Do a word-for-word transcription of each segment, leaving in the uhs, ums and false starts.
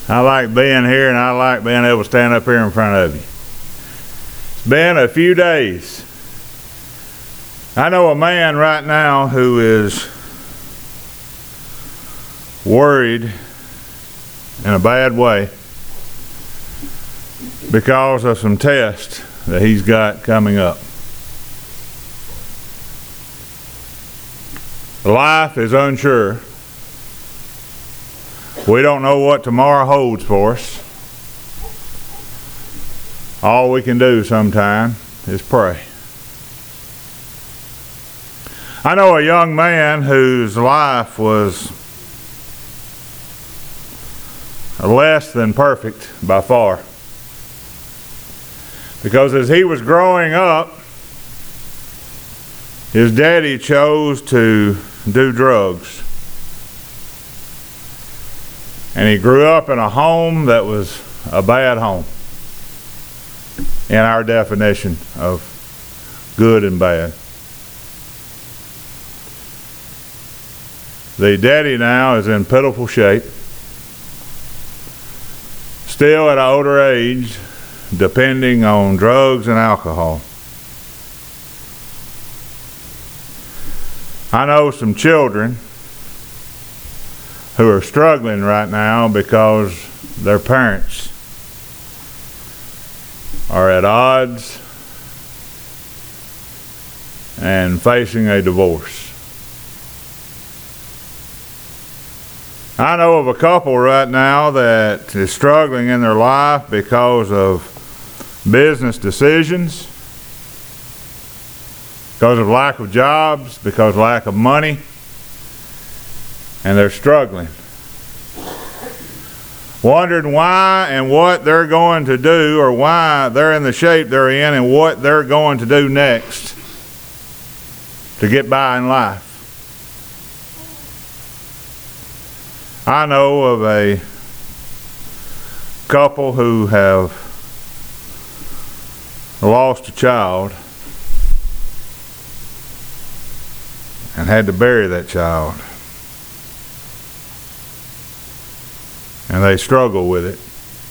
I like being here, and I like being able to stand up here in front of you. It's been a few days. I know a man right now who is worried in a bad way because of some tests that he's got coming up. Life is unsure. We don't know what tomorrow holds for us. All we can do sometime is pray. I know a young man whose life was less than perfect by far. Because as he was growing up, his daddy chose to do drugs. And he grew up in a home that was a bad home in our definition of good and bad. The daddy now is in pitiful shape, still at an older age, depending on drugs and alcohol. I know some children who are struggling right now because their parents are at odds and facing a divorce. I know of a couple right now that is struggling in their life because of business decisions, because of lack of jobs, because of lack of money, and they're struggling, wondering why and what they're going to do, or why they're in the shape they're in and what they're going to do next to get by in life. I know of a couple who have lost a child and had to bury that child. And they struggle with it,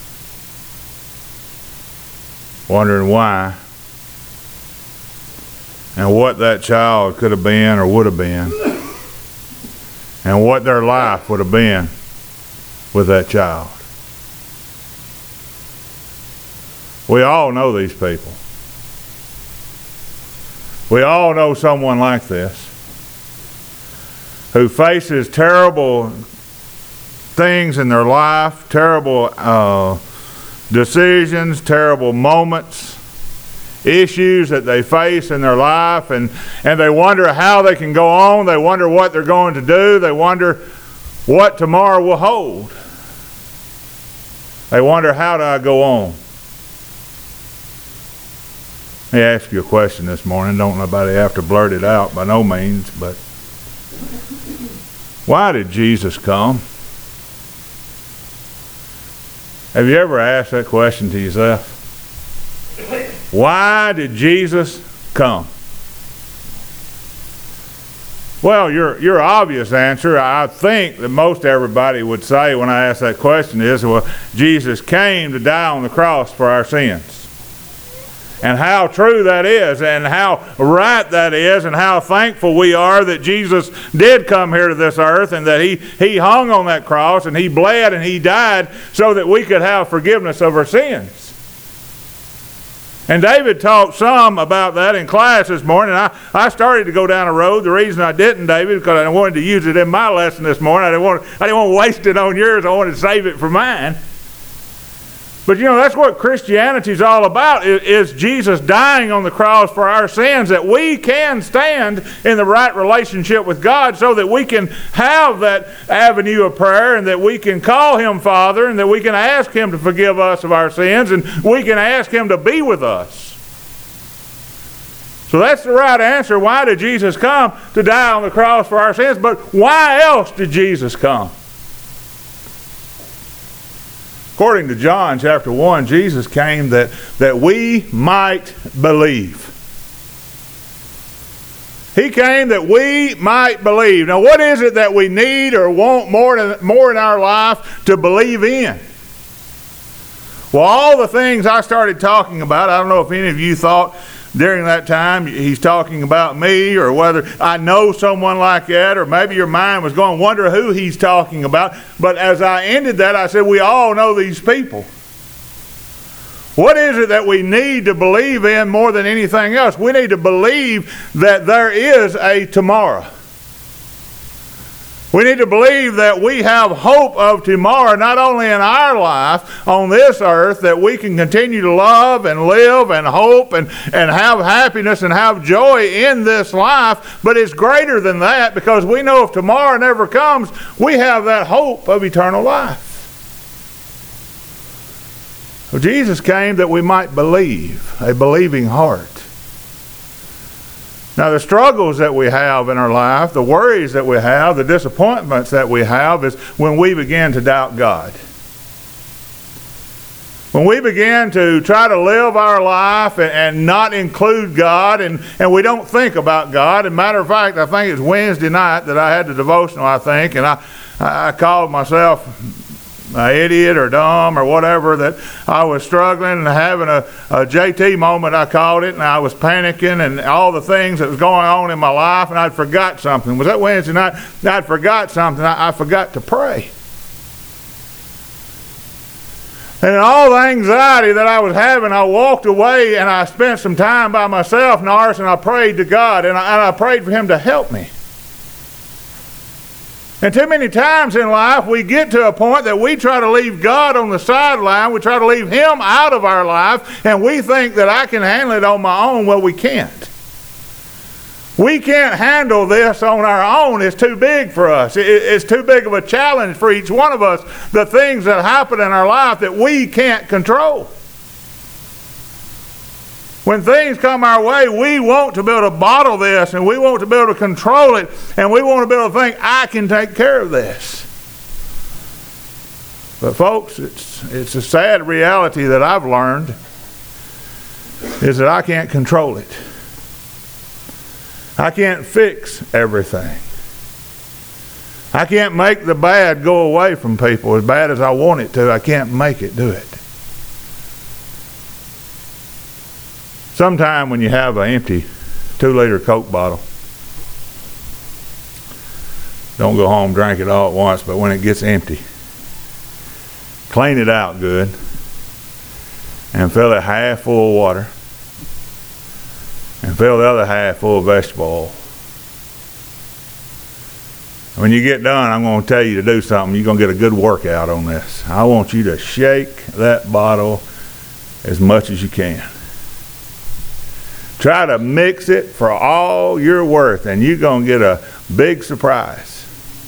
wondering why and what that child could have been or would have been, and what their life would have been with that child. We all know these people. We all know someone like this who faces terrible things in their life, terrible uh, decisions, terrible moments, issues that they face in their life, and, and they wonder how they can go on. They wonder what they're going to do. They wonder what tomorrow will hold. They wonder, how do I go on? Let me ask you a question this morning. Don't nobody have to blurt it out by no means, but why did Jesus come? Have you ever asked that question to yourself? Why did Jesus come? Well, your your obvious answer, I think that most everybody would say when I ask that question, is, well, Jesus came to die on the cross for our sins. And how true that is, and how right that is, and how thankful we are that Jesus did come here to this earth, and that he, he hung on that cross, and he bled, and he died so that we could have forgiveness of our sins. And David talked some about that in class this morning. I, I started to go down a road. The reason I didn't, David, because I wanted to use it in my lesson this morning. I didn't want, I didn't want to waste it on yours. I wanted to save it for mine. But you know, that's what Christianity is all about, is, is Jesus dying on the cross for our sins, that we can stand in the right relationship with God, so that we can have that avenue of prayer, and that we can call Him Father, and that we can ask Him to forgive us of our sins, and we can ask Him to be with us. So that's the right answer. Why did Jesus come? To die on the cross for our sins. But why else did Jesus come? According to John chapter one, Jesus came that, that we might believe. He came that we might believe. Now, what is it that we need or want more, than, more in our life to believe in? Well, all the things I started talking about, I don't know if any of you thought during that time he's talking about me, or whether I know someone like that, or maybe your mind was going, wonder who he's talking about. But as I ended that, I said, we all know these people. What is it that we need to believe in more than anything else? We need to believe that there is a tomorrow. We need to believe that we have hope of tomorrow, not only in our life on this earth, that we can continue to love and live and hope and, and have happiness and have joy in this life, but it's greater than that, because we know if tomorrow never comes, we have that hope of eternal life. Well, Jesus came that we might believe, a believing heart. Now, the struggles that we have in our life, the worries that we have, the disappointments that we have is when we begin to doubt God. When we begin to try to live our life and, and not include God, and, and we don't think about God. As a matter of fact, I think it's Wednesday night that I had the devotional, I think, and I, I called myself an idiot or dumb or whatever, that I was struggling and having a, a J T moment, I called it, and I was panicking and all the things that was going on in my life, and I'd forgot something. Was that Wednesday night? I'd forgot something. I, I forgot to pray. And in all the anxiety that I was having, I walked away and I spent some time by myself, Norris, and I prayed to God, and I, and I prayed for Him to help me. And too many times in life, we get to a point that we try to leave God on the sideline. We try to leave Him out of our life, and we think that I can handle it on my own. Well, we can't. We can't handle this on our own. It's too big for us. It's too big of a challenge for each one of us, the things that happen in our life that we can't control. When things come our way, we want to be able to bottle this, and we want to be able to control it, and we want to be able to think, I can take care of this. But folks, it's, it's a sad reality that I've learned, is that I can't control it. I can't fix everything. I can't make the bad go away from people as bad as I want it to. I can't make it do it. Sometime when you have an empty two-liter Coke bottle, don't go home, drink it all at once, but when it gets empty, clean it out good and fill it half full of water and fill the other half full of vegetable oil. When you get done, I'm going to tell you to do something. You're going to get a good workout on this. I want you to shake that bottle as much as you can. Try to mix it for all you're worth, and you're going to get a big surprise.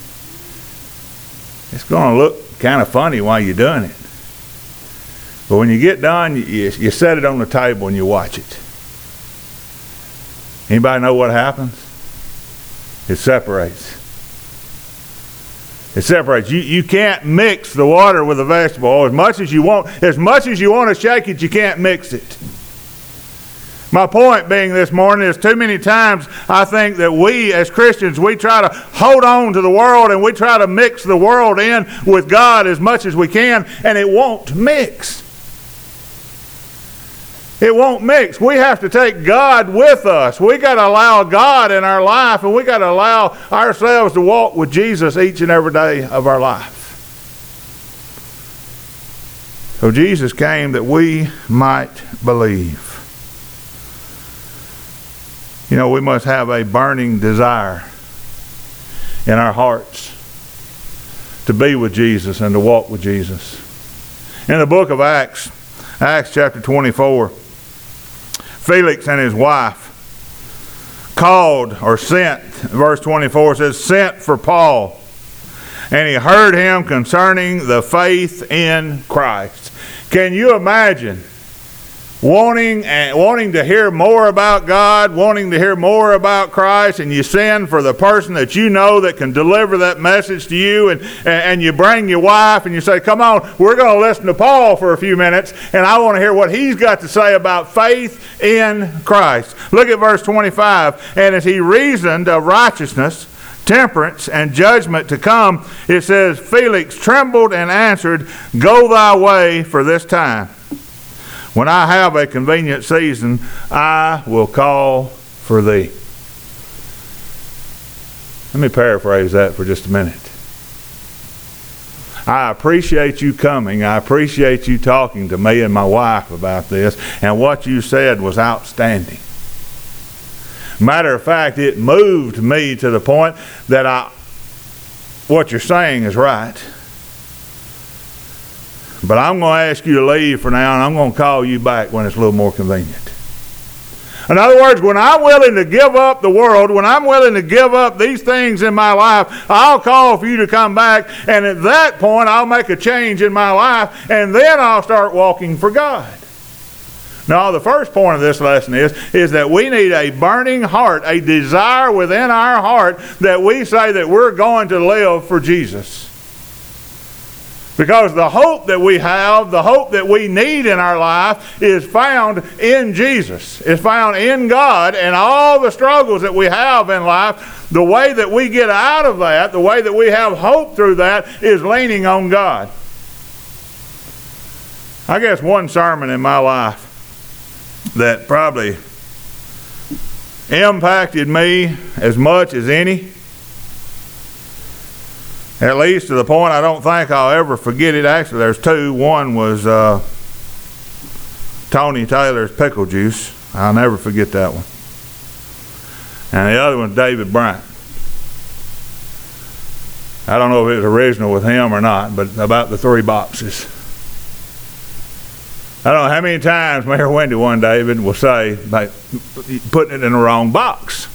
It's going to look kind of funny while you're doing it. But when you get done, you, you set it on the table and you watch it. Anybody know what happens? It separates. It separates. You, you can't mix the water with the vegetable oil as much as you want. As much as you want to shake it, you can't mix it. My point being this morning is too many times I think that we as Christians, we try to hold on to the world and we try to mix the world in with God as much as we can, and it won't mix. It won't mix. We have to take God with us. We got to allow God in our life, and we got to allow ourselves to walk with Jesus each and every day of our life. So Jesus came that we might believe. You know, we must have a burning desire in our hearts to be with Jesus and to walk with Jesus. In the book of Acts, Acts chapter twenty-four, Felix and his wife called or sent, verse twenty-four says, sent for Paul, and he heard him concerning the faith in Christ. Can you imagine wanting and wanting to hear more about God, wanting to hear more about Christ, and you send for the person that you know that can deliver that message to you, and, and you bring your wife and you say, come on, we're going to listen to Paul for a few minutes, and I want to hear what he's got to say about faith in Christ. Look at verse twenty-five. And as he reasoned of righteousness temperance and judgment to come, it says, Felix trembled and answered, Go thy way for this time. When I have a convenient season, I will call for thee. Let me paraphrase that for just a minute. I appreciate you coming. I appreciate you talking to me and my wife about this. And what you said was outstanding. Matter of fact, it moved me to the point that I, what you're saying is right. But I'm going to ask you to leave for now, and I'm going to call you back when it's a little more convenient. In other words, when I'm willing to give up the world, when I'm willing to give up these things in my life, I'll call for you to come back, and at that point I'll make a change in my life, and then I'll start walking for God. Now, the first point of this lesson is, is that we need a burning heart, a desire within our heart that we say that we're going to live for Jesus. Because the hope that we have, the hope that we need in our life is found in Jesus. It's found in God, and all the struggles that we have in life, the way that we get out of that, the way that we have hope through that is leaning on God. I guess one sermon in my life that probably impacted me as much as any, at least to the point I don't think I'll ever forget it. Actually, there's two. One was uh, Tony Taylor's Pickle Juice. I'll never forget that one. And the other one's David Bryant. I don't know if it was original with him or not, but about the three boxes. I don't know how many times Mayor Wendy one David will say, by putting it in the wrong box.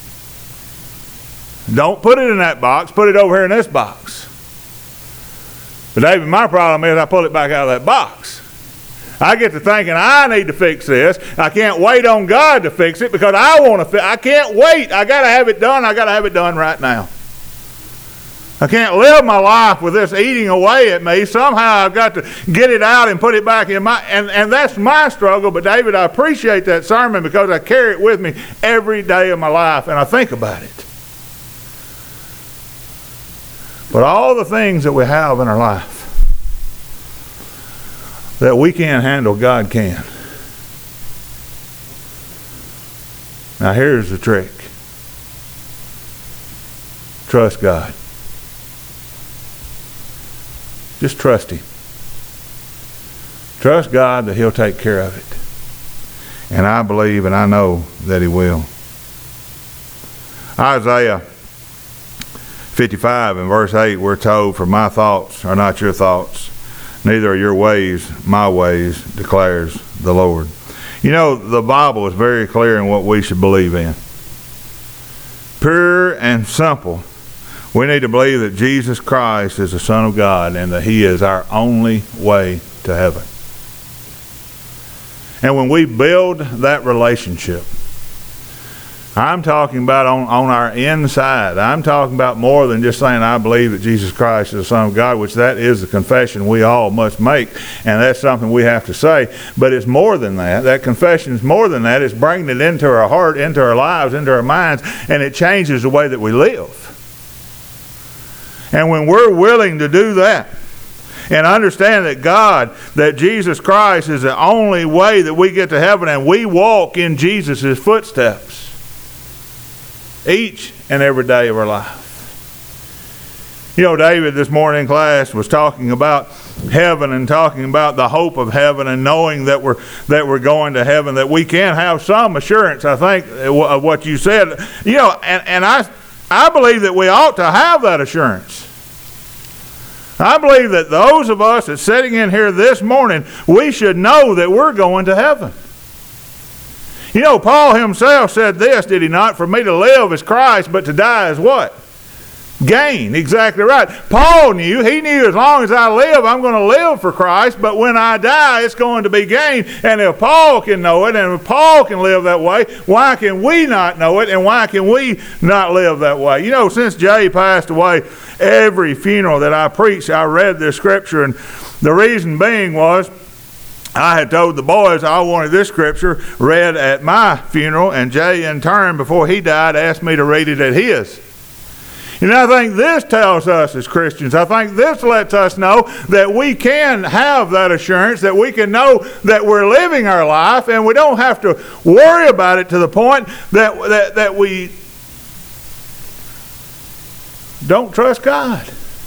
Don't put it in that box, put it over here in this box. But David, my problem is I pull it back out of that box. I get to thinking I need to fix this. I can't wait on God to fix it because I want to fix it. I can't wait. I got to have it done. I got to have it done right now. I can't live my life with this eating away at me. Somehow I've got to get it out and put it back in my, and, and that's my struggle. But David, I appreciate that sermon because I carry it with me every day of my life and I think about it. But all the things that we have in our life that we can't handle, God can. Now here's the trick. Trust God. Just trust Him. Trust God that He'll take care of it. And I believe and I know that He will. Isaiah fifty-five and verse eight, we're told, For my thoughts are not your thoughts, neither are your ways my ways, declares the Lord. You know, the Bible is very clear in what we should believe in. Pure and simple. We need to believe that Jesus Christ is the Son of God and that He is our only way to heaven. And when we build that relationship, I'm talking about on, on our inside. I'm talking about more than just saying I believe that Jesus Christ is the Son of God, which that is the confession we all must make, and that's something we have to say. But it's more than that. That confession is more than that. It's bringing it into our heart, into our lives, into our minds, and it changes the way that we live. And when we're willing to do that and understand that God, that Jesus Christ is the only way that we get to heaven, and we walk in Jesus' footsteps each and every day of our life. You know, David this morning in class was talking about heaven and talking about the hope of heaven and knowing that we're that we're going to heaven, that we can have some assurance, I think, of what you said. You know, and, and I I believe that we ought to have that assurance. I believe that those of us that's sitting in here this morning, we should know that we're going to heaven. You know, Paul himself said this, did he not? For me to live is Christ, but to die is what? Gain. Exactly right. Paul knew, he knew as long as I live, I'm going to live for Christ, but when I die, it's going to be gain. And if Paul can know it, and if Paul can live that way, why can we not know it, and why can we not live that way? You know, since Jay passed away, every funeral that I preached, I read this scripture, and the reason being was, I had told the boys I wanted this scripture read at my funeral, and Jay in turn, before he died, asked me to read it at his. And I think this tells us as Christians, I think this lets us know that we can have that assurance, that we can know that we're living our life, and we don't have to worry about it to the point that, that, that we don't trust God.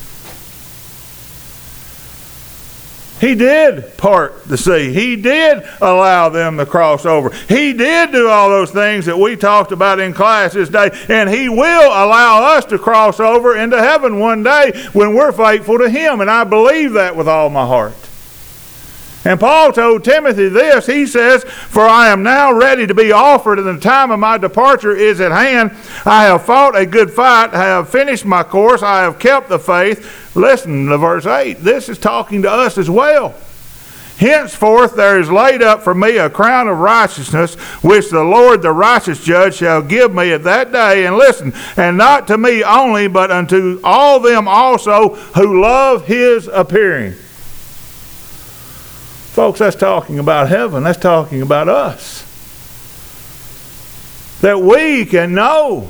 He did part the sea. He did allow them to cross over. He did do all those things that we talked about in class this day. And He will allow us to cross over into heaven one day when we're faithful to Him. And I believe that with all my heart. And Paul told Timothy this. He says, "For I am now ready to be offered, and the time of my departure is at hand. I have fought a good fight. I have finished my course. I have kept the faith." Listen to verse eight. This is talking to us as well. "Henceforth there is laid up for me a crown of righteousness, which the Lord the righteous judge shall give me at that day." And listen, "and not to me only, but unto all them also who love His appearing." Folks, that's talking about heaven. That's talking about us. That we can know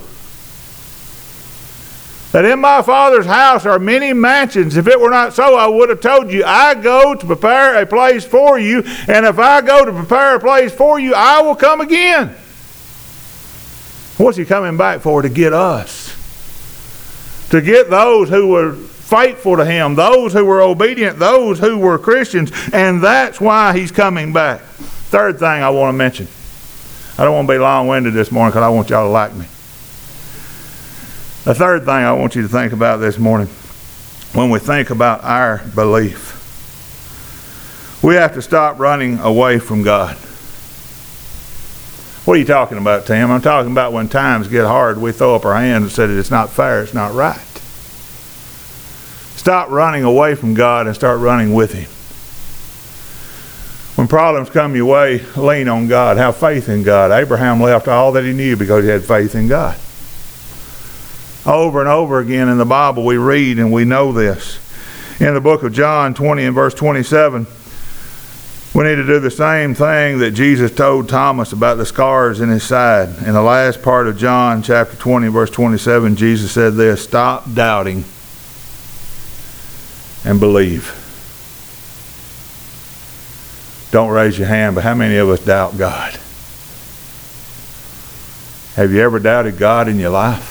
that in my Father's house are many mansions. If it were not so, I would have told you. I go to prepare a place for you, and if I go to prepare a place for you, I will come again. What's He coming back for? To get us. To get those who were faithful to Him, those who were obedient, those who were Christians, and that's why He's coming back. Third thing I want to mention. I don't want to be long-winded this morning because I want y'all to like me. The third thing I want you to think about this morning, when we think about our belief, we have to stop running away from God. What are you talking about, Tim? I'm talking about when times get hard, we throw up our hands and say that it's not fair, it's not right. Stop running away from God and start running with Him. When problems come your way, lean on God. Have faith in God. Abraham left all that he knew because he had faith in God. Over and over again in the Bible we read and we know this. In the book of John twenty and verse twenty-seven, we need to do the same thing that Jesus told Thomas about the scars in his side. In the last part of John chapter twenty verse twenty-seven, Jesus said this, "Stop doubting and believe." Don't raise your hand, but how many of us doubt God? Have you ever doubted God in your life?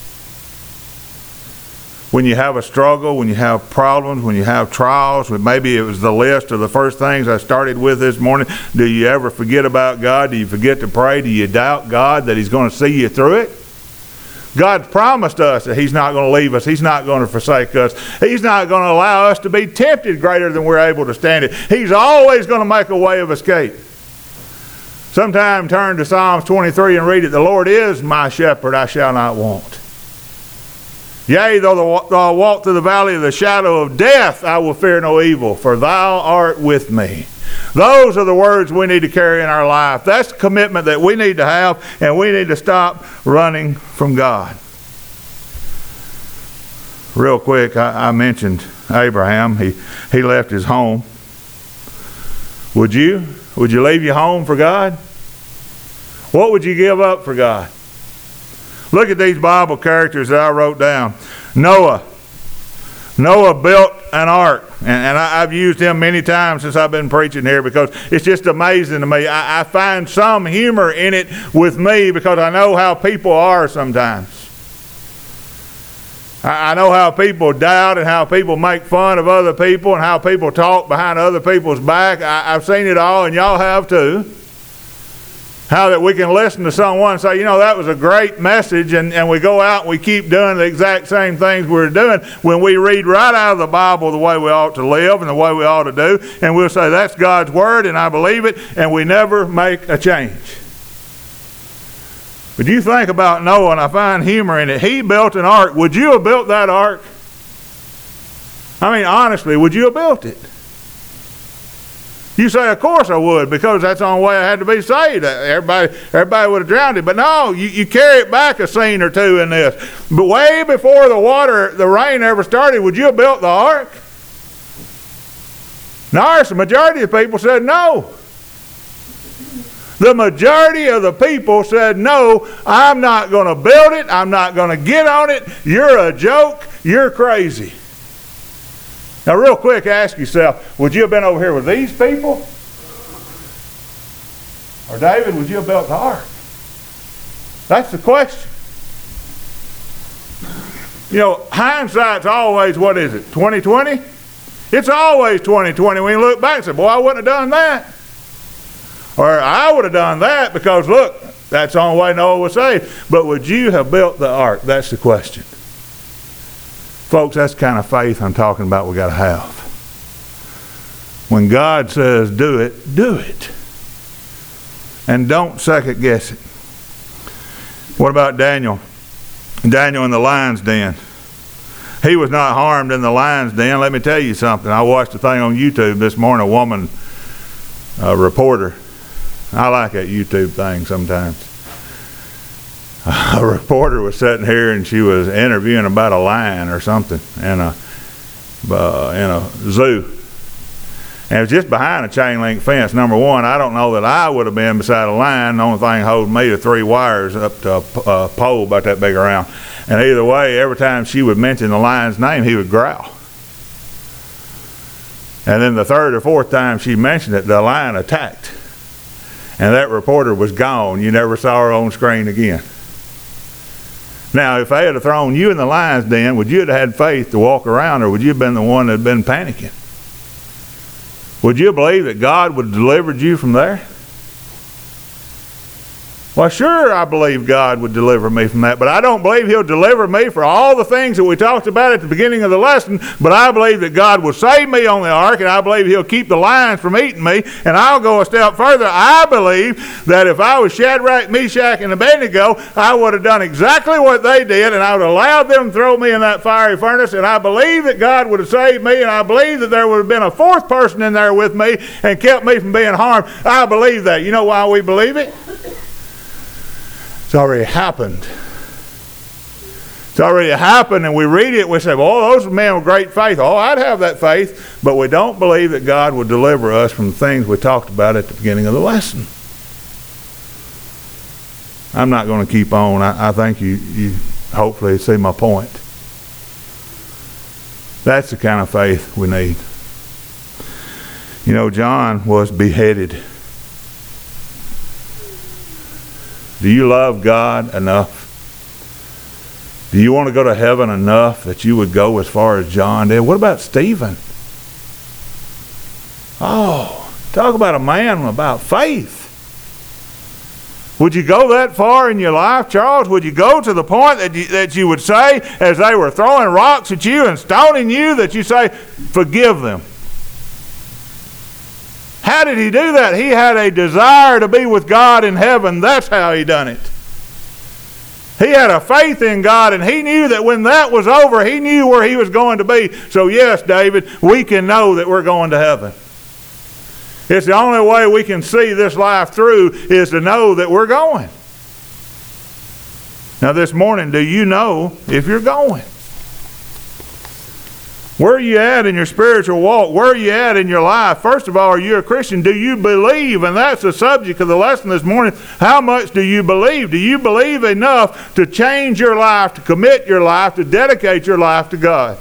When you have a struggle, when you have problems, when you have trials, maybe it was the list of the first things I started with this morning. Do you ever forget about God? Do you forget to pray? Do you doubt God that He's going to see you through it? God promised us that He's not going to leave us. He's not going to forsake us. He's not going to allow us to be tempted greater than we're able to stand it. He's always going to make a way of escape. Sometime turn to Psalms twenty-three and read it. "The Lord is my shepherd, I shall not want. Yea, though I walk through the valley of the shadow of death, I will fear no evil, for Thou art with me." Those are the words we need to carry in our life. That's the commitment that we need to have, and we need to stop running from God. Real quick, I, I mentioned Abraham. He, he left his home. Would you? Would you leave your home for God? What would you give up for God? Look at these Bible characters that I wrote down. Noah. Noah built an ark. And, and I, I've used him many times since I've been preaching here because it's just amazing to me. I, I find some humor in it with me because I know how people are sometimes. I, I know how people doubt and how people make fun of other people and how people talk behind other people's back. I, I've seen it all, and y'all have too. How that we can listen to someone and say, you know, that was a great message, and, and we go out and we keep doing the exact same things we're doing when we read right out of the Bible the way we ought to live and the way we ought to do, and we'll say, that's God's Word, and I believe it, and we never make a change. But you think about Noah, and I find humor in it. He built an ark. Would you have built that ark? I mean, honestly, would you have built it? You say, of course I would, because that's the only way I had to be saved. Everybody, everybody would have drowned it. But no, you, you carry it back a scene or two in this. But way before the water, the rain ever started, would you have built the ark? No, the majority of people said no. The majority of the people said, no, I'm not going to build it. I'm not going to get on it. You're a joke. You're crazy. Now, real quick, ask yourself, would you have been over here with these people? Or David, would you have built the ark? That's the question. You know, hindsight's always, what is it, twenty twenty? It's always twenty twenty. When you look back and say, boy, I wouldn't have done that. Or I would have done that because, look, that's the only way Noah was saved. But would you have built the ark? That's the question. Folks, that's the kind of faith I'm talking about we got to have. When God says do it, do it. And don't second guess it. What about Daniel? Daniel in the lion's den. He was not harmed in the lion's den. Let me tell you something. I watched a thing on YouTube this morning, a woman, a reporter. I like that YouTube thing sometimes. A reporter was sitting here and she was interviewing about a lion or something in a, uh, in a zoo. And it was just behind a chain link fence. Number one, I don't know that I would have been beside a lion. The only thing holding me to three wires up to a, a pole about that big around. And either way, every time she would mention the lion's name, he would growl. And then the third or fourth time she mentioned it, the lion attacked. And that reporter was gone. You never saw her on screen again. Now, if they had thrown you in the lion's den, would you have had faith to walk around, or would you have been the one that had been panicking? Would you believe that God would have delivered you from there? Well, sure, I believe God would deliver me from that, but I don't believe he'll deliver me for all the things that we talked about at the beginning of the lesson, but I believe that God will save me on the ark, and I believe he'll keep the lions from eating me, and I'll go a step further. I believe that if I was Shadrach, Meshach, and Abednego, I would have done exactly what they did, and I would have allowed them to throw me in that fiery furnace, and I believe that God would have saved me, and I believe that there would have been a fourth person in there with me and kept me from being harmed. I believe that. You know why we believe it? It's already happened. It's already happened, and we read it, we say, well, those are men with great faith. Oh, I'd have that faith. But we don't believe that God would deliver us from the things we talked about at the beginning of the lesson. I'm not going to keep on. I, I think you, you hopefully see my point. That's the kind of faith we need. You know, John was beheaded. Do you love God enough? Do you want to go to heaven enough that you would go as far as John did? What about Stephen? Oh, talk about a man about faith. Would you go that far in your life, Charles? Would you go to the point that you, that you would say, as they were throwing rocks at you and stoning you, that you say, forgive them? How did he do that? He had a desire to be with God in heaven. That's how he done it. He had a faith in God, and he knew that when that was over, he knew where he was going to be. So yes, David, we can know that we're going to heaven. It's the only way we can see this life through is to know that we're going. Now this morning, do you know if you're going? Where are you at in your spiritual walk? Where are you at in your life? First of all, are you a Christian? Do you believe? And that's the subject of the lesson this morning. How much do you believe? Do you believe enough to change your life, to commit your life, to dedicate your life to God?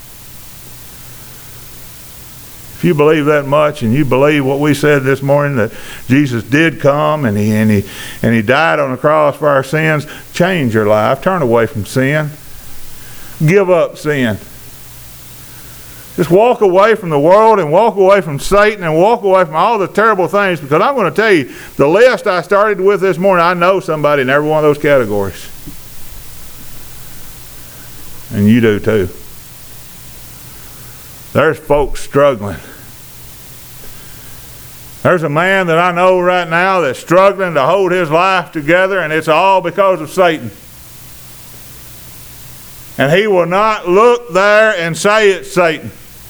If you believe that much, and you believe what we said this morning, that Jesus did come and he and he and he died on the cross for our sins, change your life. Turn away from sin. Give up sin. Just walk away from the world and walk away from Satan and walk away from all the terrible things, because I'm going to tell you, the list I started with this morning, I know somebody in every one of those categories. And you do too. There's folks struggling. There's a man that I know right now that's struggling to hold his life together, and it's all because of Satan. And he will not look there and say it's Satan.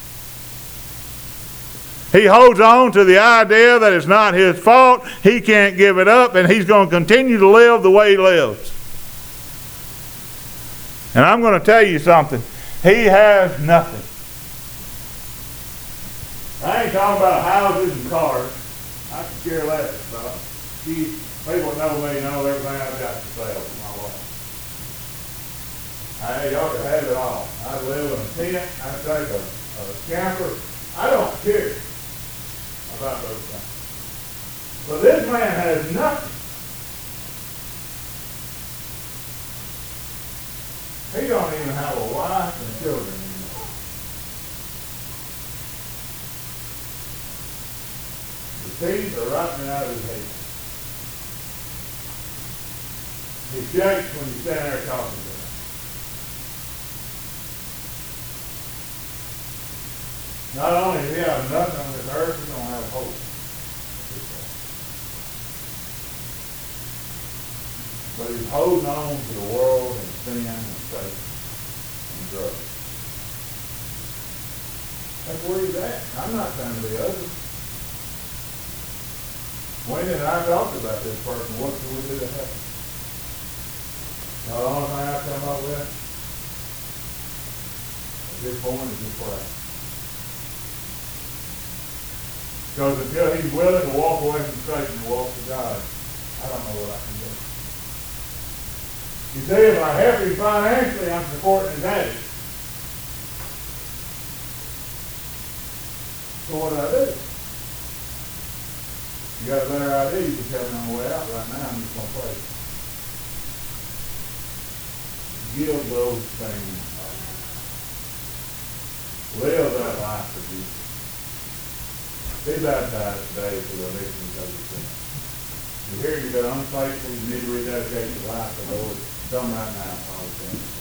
He holds on to the idea that it's not his fault. He can't give it up, and he's going to continue to live the way he lives. And I'm going to tell you something. He has nothing. I ain't talking about houses and cars. I could care less about. She, people know me, know everything I've got to sell for my wife. Hey, y'all can have it all. I'd live in a tent, I'd take a, a camper. I don't care about those things. But this man has nothing. He don't even have a wife and children anymore. The teeth are rotting out of his head. He shakes when you stand there talking to him. Not only does he have nothing on this earth, he don't have hope. But he's holding on to the world and sin and Satan and drugs. That's where he's at. I'm not trying to be ugly. Wendy and I talked about this person. What can we do to help him? Now, the only thing I come up with at this point is just pray. Because until he's willing to walk away from Satan and walk to God, I don't know what I can do. You see, if I help him financially, I'm supporting his addict. So what do I do? You got a better idea, you can tell me on the way out right now. I'm just going to pray. Give those things up. Live that life for Jesus. Be baptized today for the remission of your sins. You hear you've been unfaithful, you need to rededicate your life to the Lord. Come right now, Father.